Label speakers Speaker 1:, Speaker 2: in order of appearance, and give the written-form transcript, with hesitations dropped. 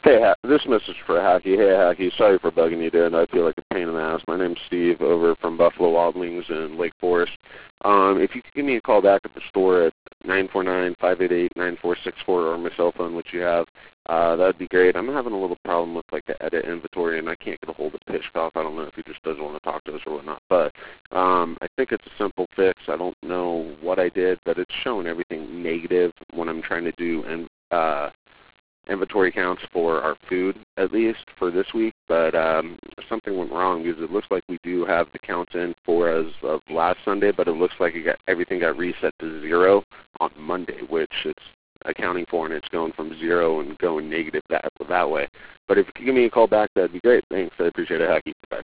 Speaker 1: Hey, this message for Hacky. Hey, Hacky, sorry for bugging you, dude. I feel like a pain in the ass. My name's Steve over from Buffalo Wild Wings in Lake Forest. If you could give me a call back at the store at 949-588-9464 or my cell phone, which you have, that would be great. I'm having a little problem with like the edit inventory, and I can't get a hold of Pitchcock. I don't know if he just doesn't want to talk to us or whatnot, but I think it's a simple fix. I don't know what I did, but it's showing everything negative when I'm trying to do inventory counts for our food, at least for this week, but something went wrong because it looks like we do have the counts in for as of last Sunday, but it looks like everything got reset to 0 on Monday, which it's accounting for, and it's going from 0 and going negative that way. But if you could give me a call back, that'd be great. Thanks. I appreciate it, Hacky. Bye.